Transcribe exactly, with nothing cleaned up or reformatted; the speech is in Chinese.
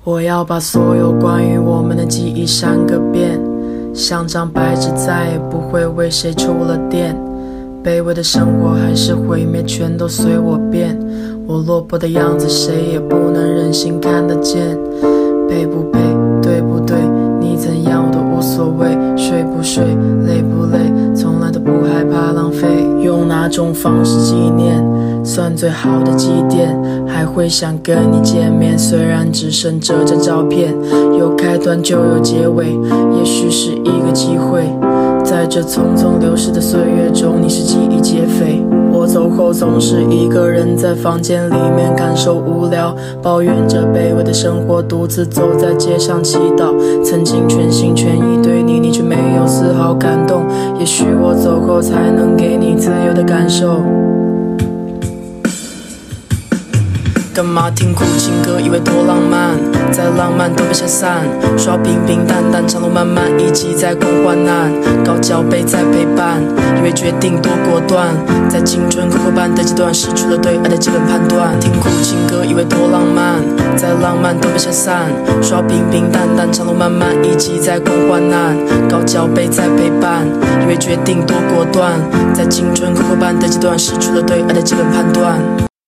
我要把所有关于我们的记忆删个遍，像张白纸再也不会为谁触了电。卑微的生活还是毁灭，全都随我变。我落魄的样子谁也不能忍心看得见。配不配，对不对，你怎样我都无所谓。睡不睡，累不累，从来都不害怕浪费。用哪种方式纪念算最好的祭奠？还会想跟你见面，虽然只剩这张照片。有开端就有结尾，也许是一个机会。在这匆匆流逝的岁月中，你是记忆劫匪。我走后总是一个人在房间里面感受无聊，抱怨着卑微的生活，独自走在街上祈祷。曾经全心全意对你，你却没有丝毫感动。也许我走后才能给你自由的感受。干嘛听苦情歌，以为多浪漫，再浪漫都被拆散。刷平平淡淡，长路漫漫，一起在共患难。高脚杯在陪伴，以为决定多果断，在青春过后半的阶段，失去了对爱的基本判断。听苦情歌，以为多浪漫，再浪漫都被拆散。刷平平淡淡，长路漫漫，一起在共患难。高脚杯在陪伴，以为决定多果断，在青春过后半的阶段，失去了对爱的基本判断。